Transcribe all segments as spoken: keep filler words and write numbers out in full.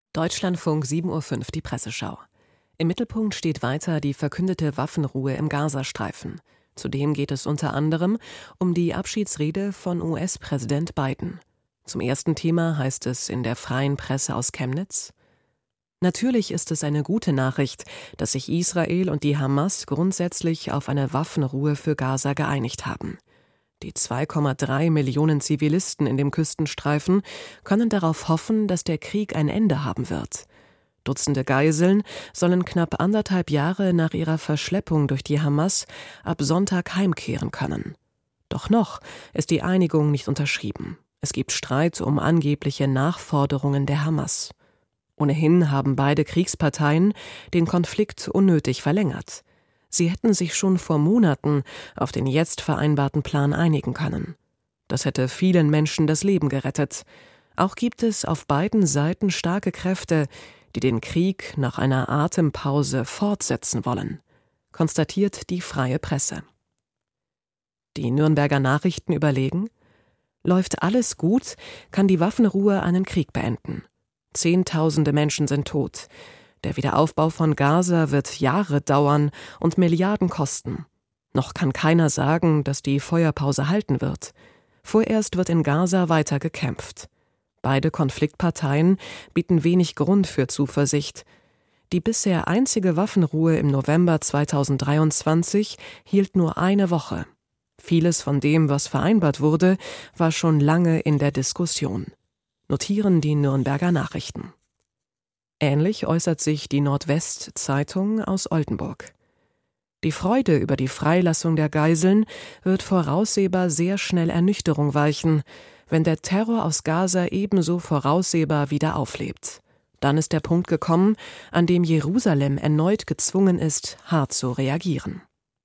Deutschlandfunk sieben Uhr fünf, die Presseschau. Im Mittelpunkt steht weiter die verkündete Waffenruhe im Gazastreifen. Zudem geht es unter anderem um die Abschiedsrede von U S-Präsident Biden. Zum ersten Thema heißt es in der Freien Presse aus Chemnitz: Natürlich ist es eine gute Nachricht, dass sich Israel und die Hamas grundsätzlich auf eine Waffenruhe für Gaza geeinigt haben. Die zwei Komma drei Millionen Zivilisten in dem Küstenstreifen können darauf hoffen, dass der Krieg ein Ende haben wird. Dutzende Geiseln sollen knapp anderthalb Jahre nach ihrer Verschleppung durch die Hamas ab Sonntag heimkehren können. Doch noch ist die Einigung nicht unterschrieben. Es gibt Streit um angebliche Nachforderungen der Hamas. Ohnehin haben beide Kriegsparteien den Konflikt unnötig verlängert. Sie hätten sich schon vor Monaten auf den jetzt vereinbarten Plan einigen können. Das hätte vielen Menschen das Leben gerettet. Auch gibt es auf beiden Seiten starke Kräfte, die den Krieg nach einer Atempause fortsetzen wollen, konstatiert die Freie Presse. Die Nürnberger Nachrichten überlegen: Läuft alles gut, kann die Waffenruhe einen Krieg beenden. Zehntausende Menschen sind tot. Der Wiederaufbau von Gaza wird Jahre dauern und Milliarden kosten. Noch kann keiner sagen, dass die Feuerpause halten wird. Vorerst wird in Gaza weiter gekämpft. Beide Konfliktparteien bieten wenig Grund für Zuversicht. Die bisher einzige Waffenruhe im November zweitausenddreiundzwanzig hielt nur eine Woche. Vieles von dem, was vereinbart wurde, war schon lange in der Diskussion, notieren die Nürnberger Nachrichten. Ähnlich äußert sich die Nordwest-Zeitung aus Oldenburg. Die Freude über die Freilassung der Geiseln wird voraussehbar sehr schnell Ernüchterung weichen, wenn der Terror aus Gaza ebenso voraussehbar wieder auflebt. Dann ist der Punkt gekommen, an dem Jerusalem erneut gezwungen ist, hart zu reagieren.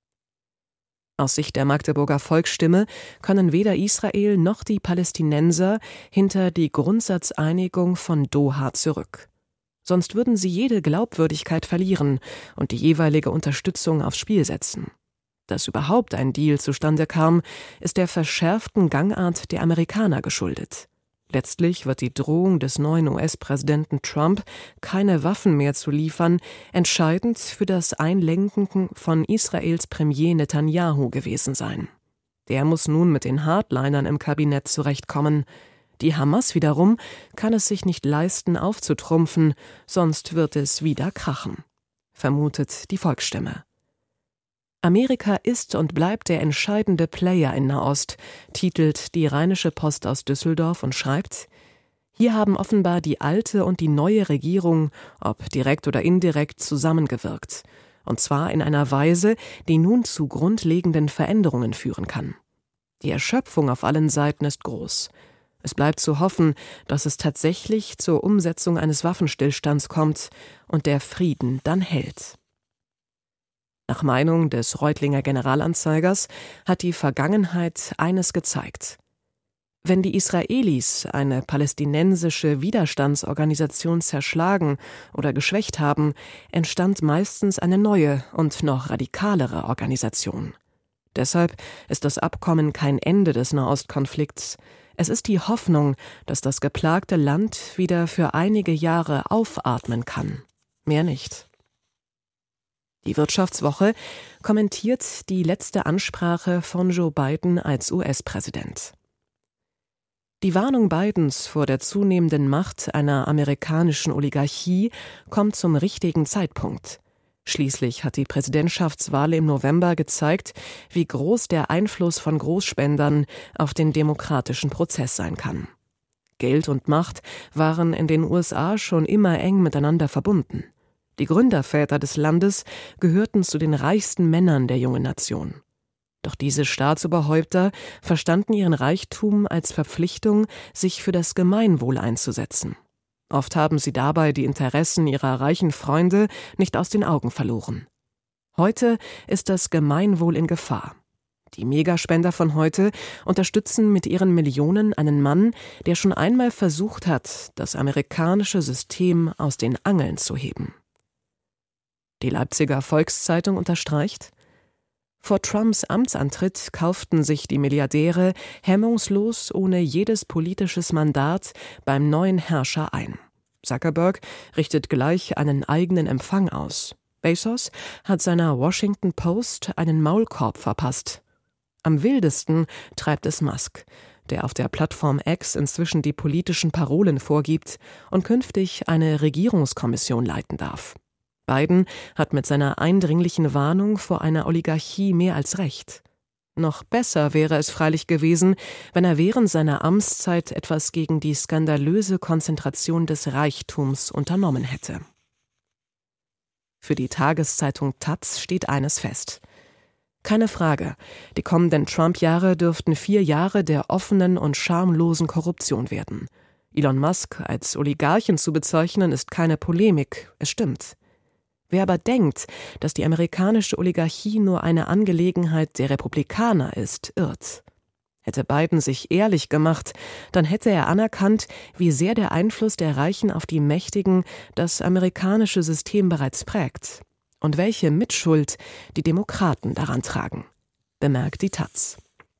Aus Sicht der Magdeburger Volksstimme können weder Israel noch die Palästinenser hinter die Grundsatzeinigung von Doha zurück. Sonst würden sie jede Glaubwürdigkeit verlieren und die jeweilige Unterstützung aufs Spiel setzen. Dass überhaupt ein Deal zustande kam, ist der verschärften Gangart der Amerikaner geschuldet. Letztlich wird die Drohung des neuen U S-Präsidenten Trump, keine Waffen mehr zu liefern, entscheidend für das Einlenken von Israels Premier Netanyahu gewesen sein. Der muss nun mit den Hardlinern im Kabinett zurechtkommen. Die Hamas wiederum kann es sich nicht leisten, aufzutrumpfen, sonst wird es wieder krachen, vermutet die Volksstimme. Amerika ist und bleibt der entscheidende Player in Nahost, titelt die Rheinische Post aus Düsseldorf und schreibt: Hier haben offenbar die alte und die neue Regierung, ob direkt oder indirekt, zusammengewirkt. Und zwar in einer Weise, die nun zu grundlegenden Veränderungen führen kann. Die Erschöpfung auf allen Seiten ist groß. Es bleibt zu hoffen, dass es tatsächlich zur Umsetzung eines Waffenstillstands kommt und der Frieden dann hält. Nach Meinung des Reutlinger Generalanzeigers hat die Vergangenheit eines gezeigt: Wenn die Israelis eine palästinensische Widerstandsorganisation zerschlagen oder geschwächt haben, entstand meistens eine neue und noch radikalere Organisation. Deshalb ist das Abkommen kein Ende des Nahostkonflikts. Es ist die Hoffnung, dass das geplagte Land wieder für einige Jahre aufatmen kann. Mehr nicht. Die Wirtschaftswoche kommentiert die letzte Ansprache von Joe Biden als U S-Präsident. Die Warnung Bidens vor der zunehmenden Macht einer amerikanischen Oligarchie kommt zum richtigen Zeitpunkt. Schließlich hat die Präsidentschaftswahl im November gezeigt, wie groß der Einfluss von Großspendern auf den demokratischen Prozess sein kann. Geld und Macht waren in den U S A schon immer eng miteinander verbunden. Die Gründerväter des Landes gehörten zu den reichsten Männern der jungen Nation. Doch diese Staatsoberhäupter verstanden ihren Reichtum als Verpflichtung, sich für das Gemeinwohl einzusetzen. Oft haben sie dabei die Interessen ihrer reichen Freunde nicht aus den Augen verloren. Heute ist das Gemeinwohl in Gefahr. Die Megaspender von heute unterstützen mit ihren Millionen einen Mann, der schon einmal versucht hat, das amerikanische System aus den Angeln zu heben. Die Leipziger Volkszeitung unterstreicht: Vor Trumps Amtsantritt kauften sich die Milliardäre hemmungslos ohne jedes politisches Mandat beim neuen Herrscher ein. Zuckerberg richtet gleich einen eigenen Empfang aus. Bezos hat seiner Washington Post einen Maulkorb verpasst. Am wildesten treibt es Musk, der auf der Plattform X inzwischen die politischen Parolen vorgibt und künftig eine Regierungskommission leiten darf. Biden hat mit seiner eindringlichen Warnung vor einer Oligarchie mehr als recht. Noch besser wäre es freilich gewesen, wenn er während seiner Amtszeit etwas gegen die skandalöse Konzentration des Reichtums unternommen hätte. Für die Tageszeitung Taz steht eines fest. Keine Frage, die kommenden Trump-Jahre dürften vier Jahre der offenen und schamlosen Korruption werden. Elon Musk als Oligarchen zu bezeichnen, ist keine Polemik, es stimmt. Wer aber denkt, dass die amerikanische Oligarchie nur eine Angelegenheit der Republikaner ist, irrt. Hätte Biden sich ehrlich gemacht, dann hätte er anerkannt, wie sehr der Einfluss der Reichen auf die Mächtigen das amerikanische System bereits prägt und welche Mitschuld die Demokraten daran tragen, bemerkt die Taz.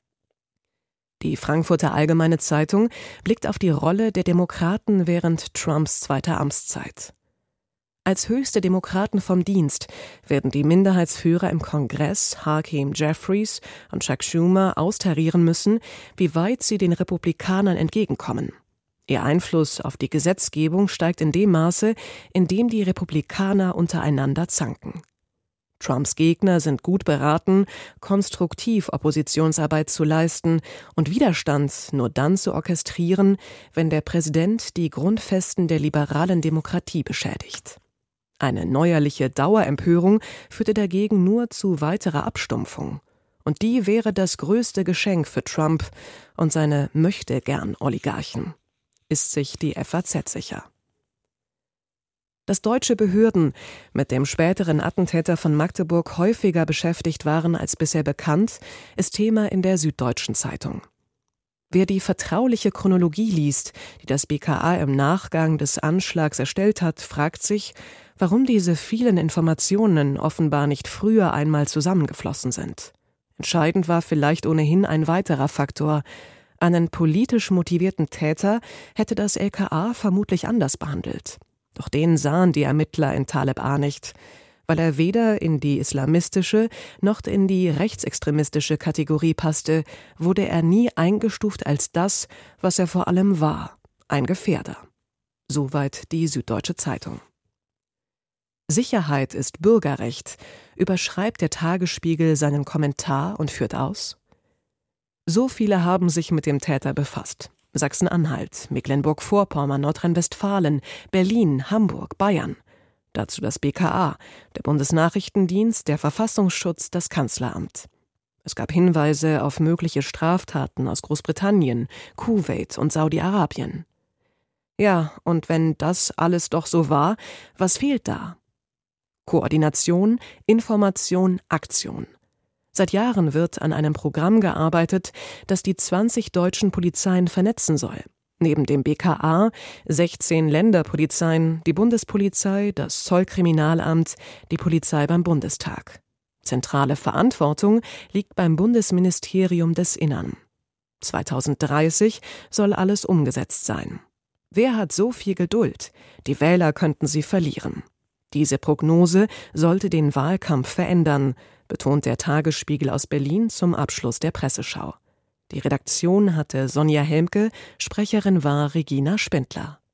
Die Frankfurter Allgemeine Zeitung blickt auf die Rolle der Demokraten während Trumps zweiter Amtszeit. Als höchste Demokraten vom Dienst werden die Minderheitsführer im Kongress, Hakeem Jeffries und Chuck Schumer, austarieren müssen, wie weit sie den Republikanern entgegenkommen. Ihr Einfluss auf die Gesetzgebung steigt in dem Maße, in dem die Republikaner untereinander zanken. Trumps Gegner sind gut beraten, konstruktiv Oppositionsarbeit zu leisten und Widerstand nur dann zu orchestrieren, wenn der Präsident die Grundfesten der liberalen Demokratie beschädigt. Eine neuerliche Dauerempörung führte dagegen nur zu weiterer Abstumpfung. Und die wäre das größte Geschenk für Trump und seine Möchtegern-Oligarchen. Ist sich die F A Z sicher. Dass deutsche Behörden mit dem späteren Attentäter von Magdeburg häufiger beschäftigt waren als bisher bekannt, ist Thema in der Süddeutschen Zeitung. Wer die vertrauliche Chronologie liest, die das B K A im Nachgang des Anschlags erstellt hat, fragt sich, warum diese vielen Informationen offenbar nicht früher einmal zusammengeflossen sind. Entscheidend war vielleicht ohnehin ein weiterer Faktor. Einen politisch motivierten Täter hätte das L K A vermutlich anders behandelt. Doch den sahen die Ermittler in Taleb A. nicht, weil er weder in die islamistische noch in die rechtsextremistische Kategorie passte, wurde er nie eingestuft als das, was er vor allem war, ein Gefährder. Soweit die Süddeutsche Zeitung. Sicherheit ist Bürgerrecht, überschreibt der Tagesspiegel seinen Kommentar und führt aus: So viele haben sich mit dem Täter befasst. Sachsen-Anhalt, Mecklenburg-Vorpommern, Nordrhein-Westfalen, Berlin, Hamburg, Bayern. Dazu das B K A, der Bundesnachrichtendienst, der Verfassungsschutz, das Kanzleramt. Es gab Hinweise auf mögliche Straftaten aus Großbritannien, Kuwait und Saudi-Arabien. Ja, und wenn das alles doch so war, was fehlt da? Koordination, Information, Aktion. Seit Jahren wird an einem Programm gearbeitet, das die zwanzig deutschen Polizeien vernetzen soll. Neben dem B K A sechzehn Länderpolizeien, die Bundespolizei, das Zollkriminalamt, die Polizei beim Bundestag. Zentrale Verantwortung liegt beim Bundesministerium des Innern. zweitausenddreißig soll alles umgesetzt sein. Wer hat so viel Geduld? Die Wähler könnten sie verlieren. Diese Prognose sollte den Wahlkampf verändern, betont der Tagesspiegel aus Berlin zum Abschluss der Presseschau. Die Redaktion hatte Sonja Helmke, Sprecherin war Regina Spindler.